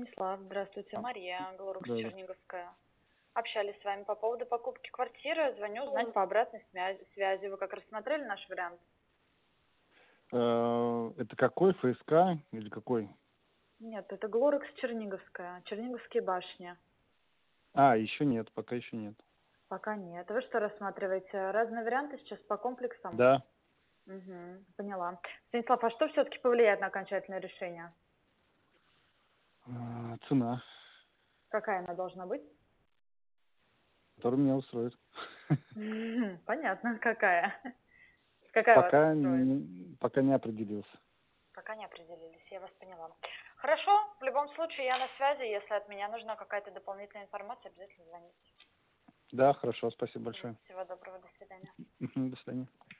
Станислав, здравствуйте, Мария, Глорукс Да, да. Черниговская. Общались с вами по поводу покупки квартиры. Звоню узнать по обратной связи. Вы как рассмотрели наш вариант? Это какой? ФСК или какой? Нет, это Глорукс Черниговская, Черниговские башни. Еще нет, пока еще нет. Пока нет. Вы что рассматриваете? Разные варианты сейчас по комплексам? Да. Угу, поняла. Станислав, а что все-таки повлияет на окончательное решение? Цена, Какая она должна быть? которая меня устроит. Понятно, какая. Какая вас Пока устроит? пока не определился. Пока не определились, я вас поняла. Хорошо, в любом случае я на связи. Если от меня нужна какая-то дополнительная информация, обязательно звоните. Да, хорошо, спасибо большое. Всего доброго, до свидания. До свидания.